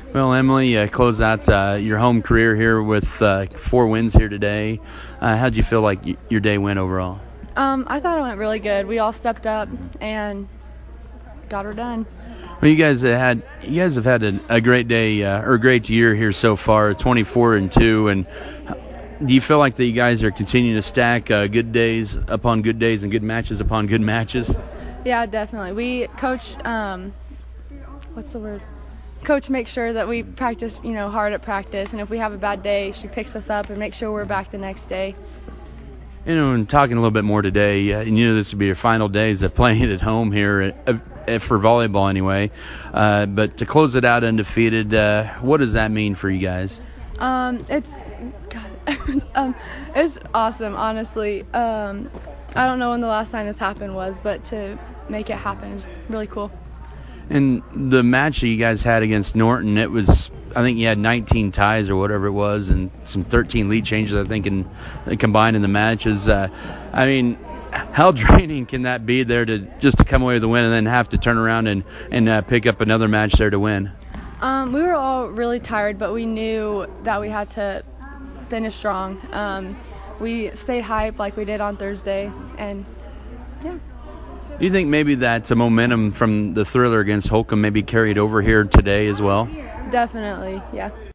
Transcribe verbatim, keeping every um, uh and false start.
Well, Emily, uh, close out uh, your home career here with uh, four wins here today. Uh, how'd you feel like y- your day went overall? Um, I thought it went really good. We all stepped up and got her done. Well, you guys have had you guys have had a, a great day uh, or a great year here so far, twenty-four and two. And do you feel like that you guys are continuing to stack uh, good days upon good days and good matches upon good matches? Yeah, definitely. We coach. Um, what's the word? Coach makes sure that we practice, you know, hard at practice, and if we have a bad day, she picks us up and makes sure we're back the next day. You know, and talking a little bit more today, uh, you knew this would be your final days of playing at home here, uh, for volleyball anyway. Uh, but to close it out undefeated, uh, what does that mean for you guys? Um, it's, God, um, it's awesome, honestly. Um, I don't know when the last time this happened was, but to make it happen is really cool. And the match that you guys had against Norton, it was, I think you had nineteen ties or whatever it was, and some thirteen lead changes, I think, in, combined in the matches. Uh, I mean, how draining can that be there to just to come away with the win and then have to turn around and, and uh, pick up another match there to win? Um, we were all really tired, but we knew that we had to finish strong. Um, we stayed hyped like we did on Thursday, and yeah. Do you think maybe that momentum from the thriller against Holcomb maybe carried over here today as well? Definitely, yeah.